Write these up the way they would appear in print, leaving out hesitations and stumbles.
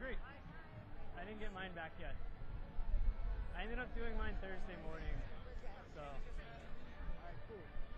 great. I didn't get mine back yet. I ended up doing mine Thursday morning, so. All right, cool.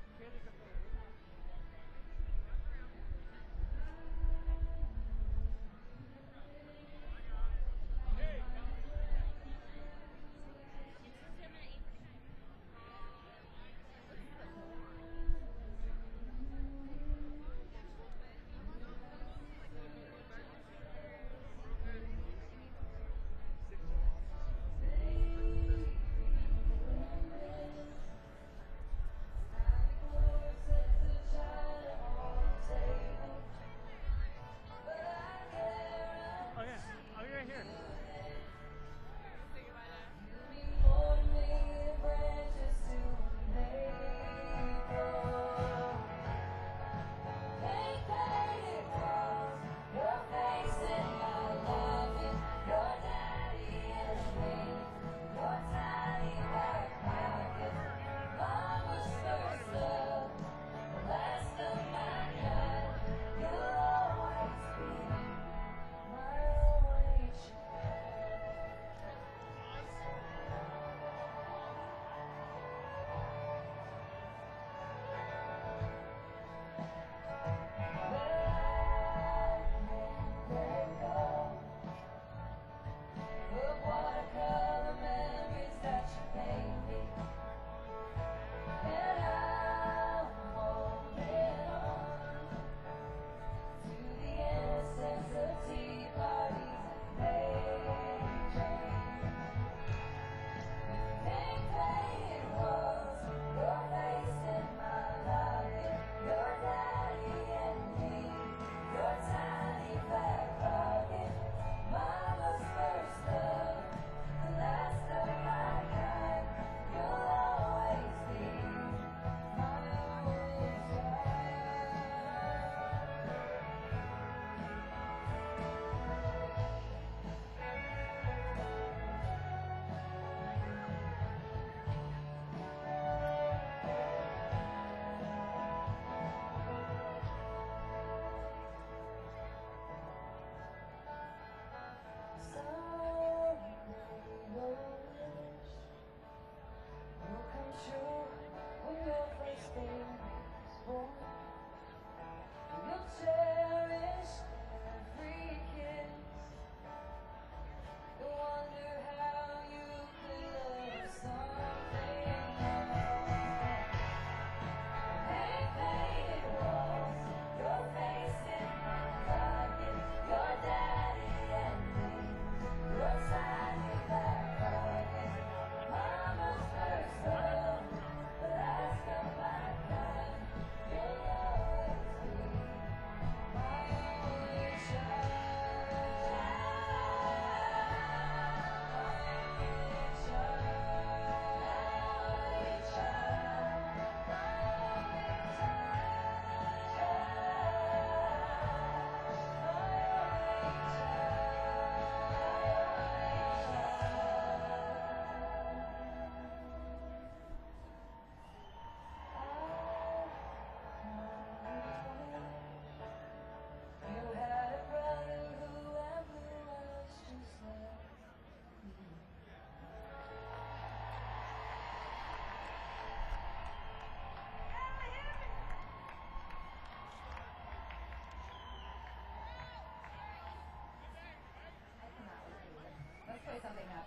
Something happy.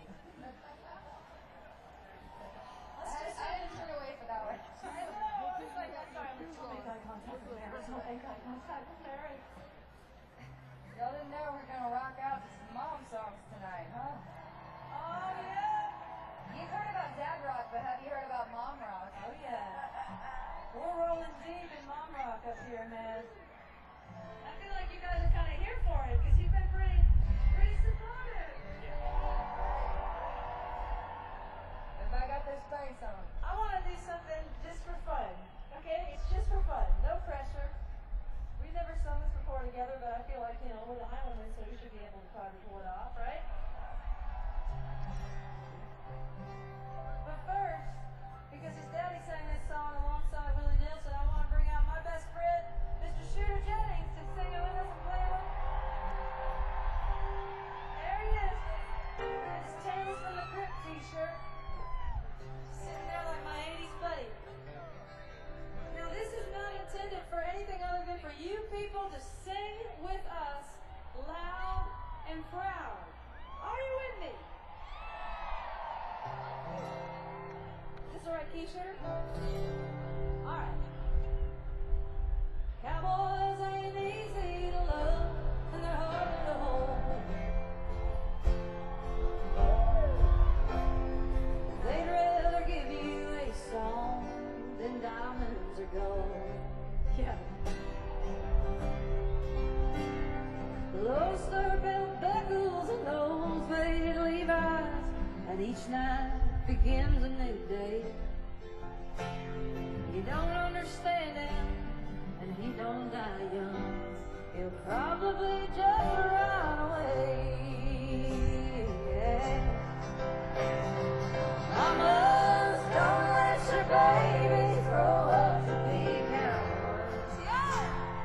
I didn't turn away for that one. I know. It's like that's why I was make eye contact with Mary. Don't make eye contact with Mary. Y'all didn't know we're gonna rock out to some mom songs tonight, huh? Oh yeah. You've heard about dad rock, but have you heard about mom rock? Oh yeah. We're rolling deep in mom rock up here, man. I feel like you guys are kind of here for it because you've been pretty supportive. I got this bass on. I want to do something just for fun. Okay? It's just for fun. No pressure. We've never sung this before together, but I feel like, we're the Highlanders, so we should be able to probably pull it off, right? But first, because his daddy sang this song alongside Willie Nelson, I want to bring out my best friend, Mr. Shooter Jennings, to sing it with us and play with us. Sitting there like my 80s buddy. Now this is not intended for anything other than for you people to sing with us loud and proud. Are you with me? Is this alright, Keisha? Alright. Cowboys ain't easy to love, and they're hard to hold. They'd rather give you a song than diamonds or gold. Yeah. Those star-belt buckles and those faded Levi's, and each night begins a new day. You don't understand him, and he don't die young. He'll probably just run away. Yeah. Mamas, don't let your babies grow up to be cowboys. Yeah.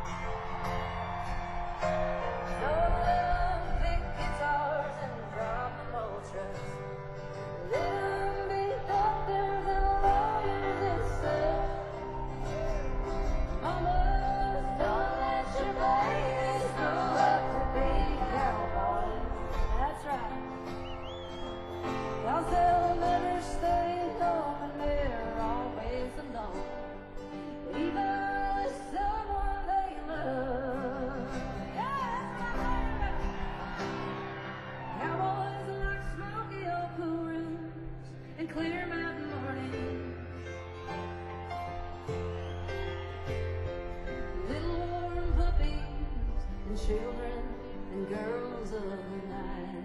Don't let them pick guitars and drop low trucks. Let them be doctors and lawyers and such. Mamas, don't let your babies grow up to be cowboys. That's right. 'Cause they'll never stay home and they're always alone, even with someone they love. Yeah, cowboys are like smoky old pool rooms and clear mountain mornings. Little warm puppies and children and girls of the night.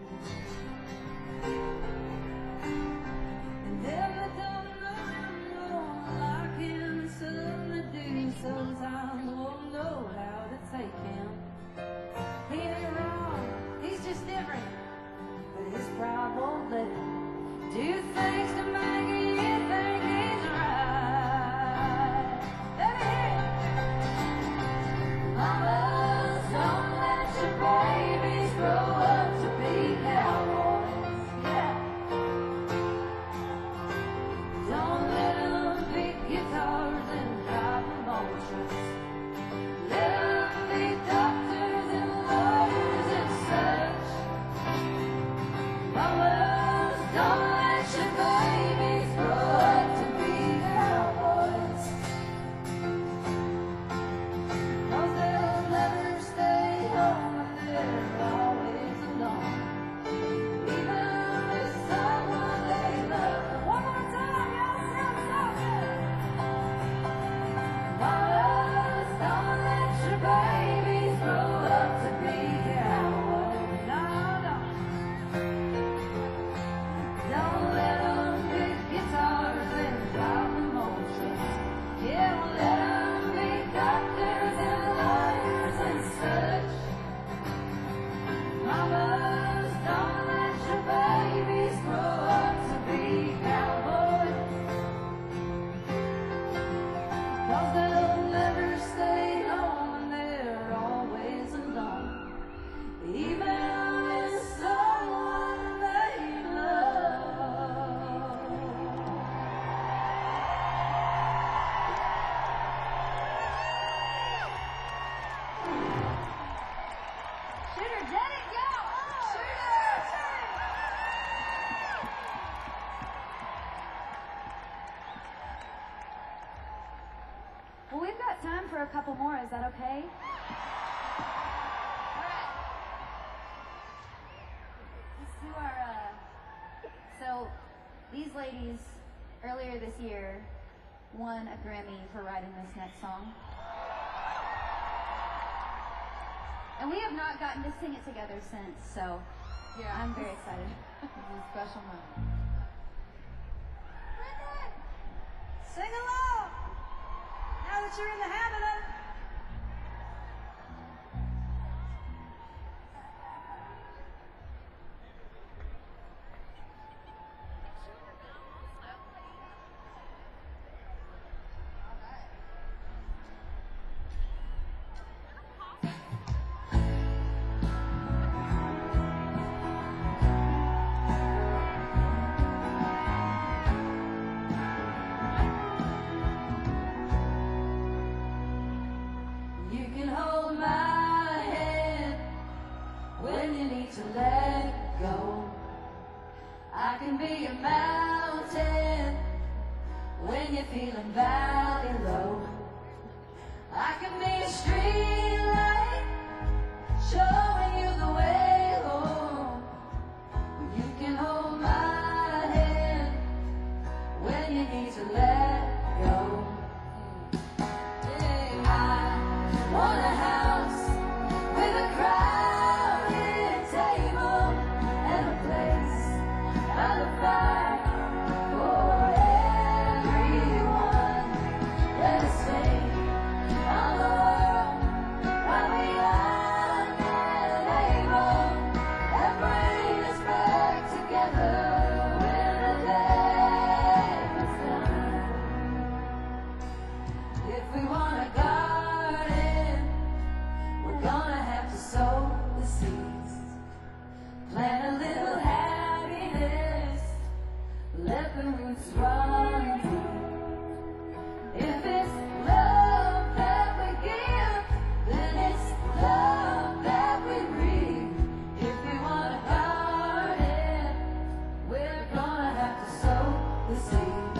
And them that don't know him won't like him, and some that do sometimes won't know how to take him. He ain't wrong, he's just different, but his pride won't let him do things to make you think he's right. Let me hear it. Mamas, don't let your babies grow up to be cowboys. Yeah. Don't let them pick guitars and drive them on trucks. Let them be doctors and lawyers and such. Mamas, don't let your babies grow up to be cowboys. 'Cause they'll never stay home and they're always alone, even with someone they love. One more time, y'all sound so good. Mamas, don't let your babies grow up to be cowboys. No, no. Don't let them pick guitars and drive them on trucks. Yeah, let them be doctors and lawyers and such. Mamas, don't let your babies grow up to be cowboys. 'Cause they'll never stay home and they're always alone, even with someone they love. Shooter did it, yo! Shooter! Well, we've got time for a couple more. Is that okay? Alright. Let's do our, so these ladies earlier this year won a Grammy for writing this next song. And we have not gotten to sing it together since, so Yeah. I'm very excited. This is a special moment. Sing along! Now that you're in the habit of it. when you're feeling valley low. I can be a street light, showing you the way home. You can hold my hand when you need to let go. I want a house with a crowded table and a place by the fire for everyone. Let us sing on the world while we are able, and bring us back together when the day is done. If we want a garden, we're gonna have to sow the seeds, plant a little happiness, let the roots run deep. If it's love that we give, then it's love that we reap. If we want a garden, we're gonna have to sow the seed.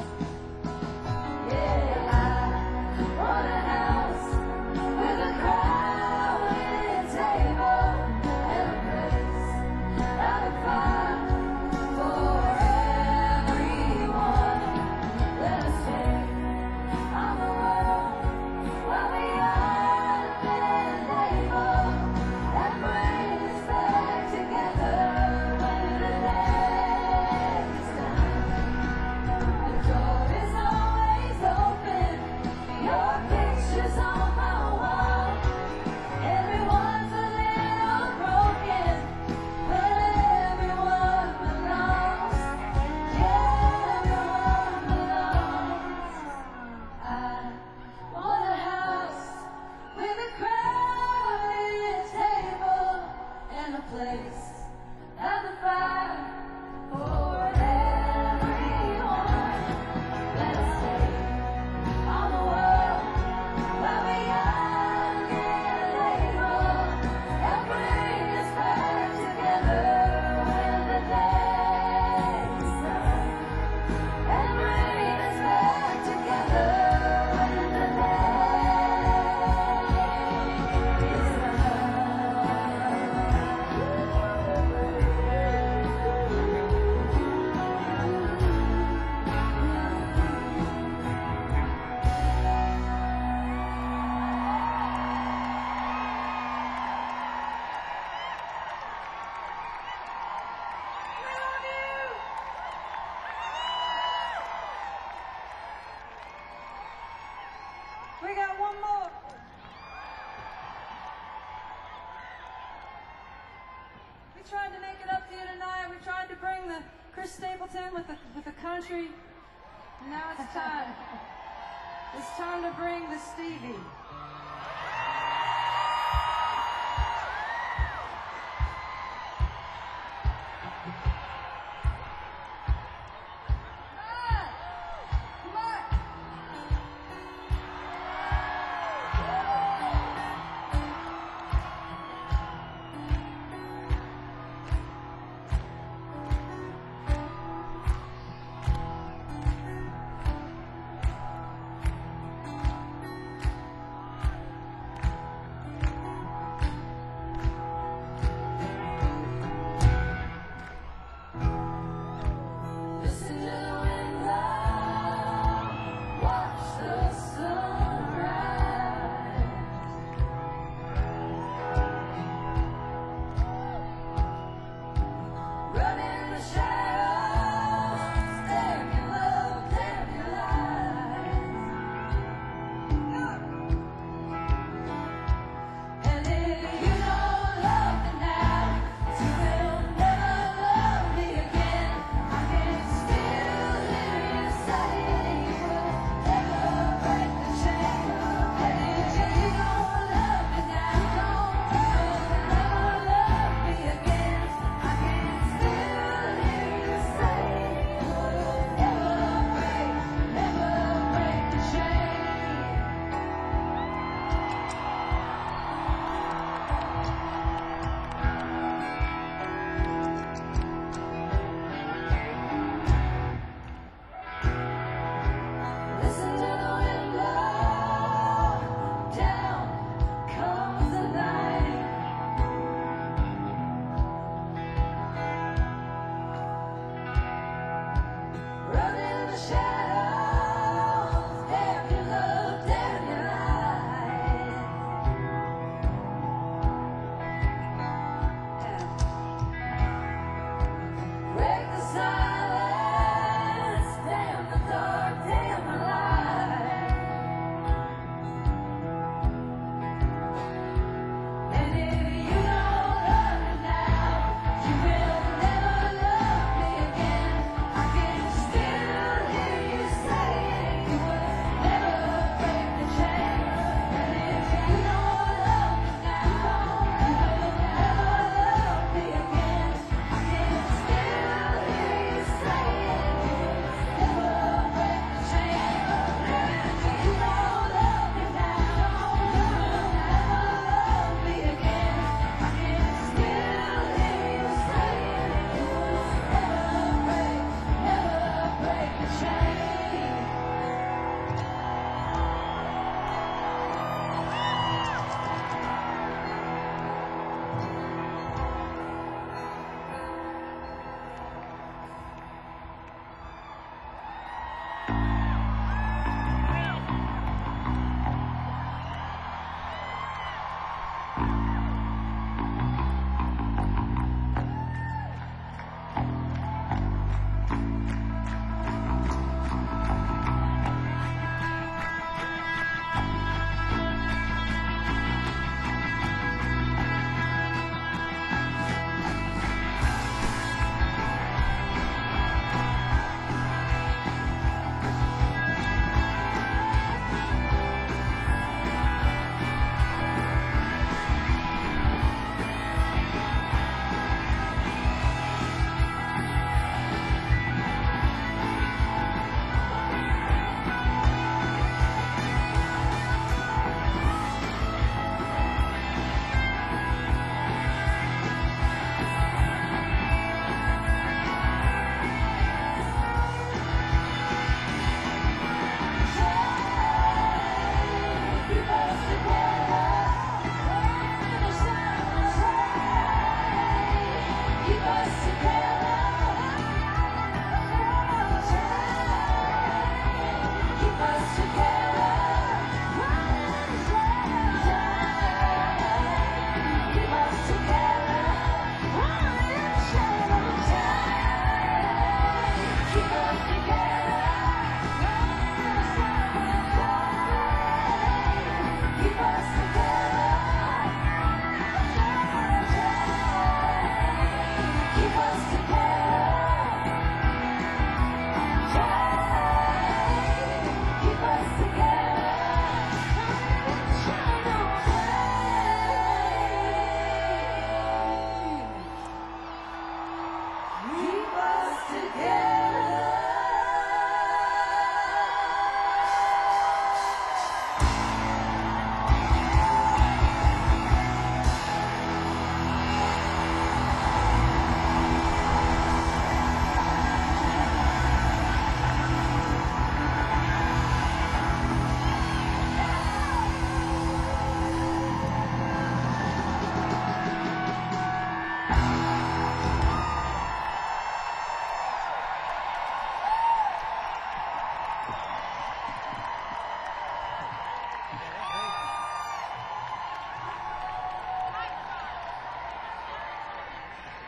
Yeah, I want a house with a crowded table and a place by the fire for everyone. Let us sing on the world while we are able, and bring us back together when the day is done. The door is always open, your picture's on my wall. Everyone's a little broken, but everyone belongs. Yeah, everyone belongs. I want a house with a crowded table and a place at the fire for everyone. Let us stay on the world while we are able, and bring us back together when the day is done. And bring us back together when the day is We got one more. We tried to make it up to you tonight. We tried to bring the Chris Stapleton with the country. And now it's time. It's time to bring the Stevie.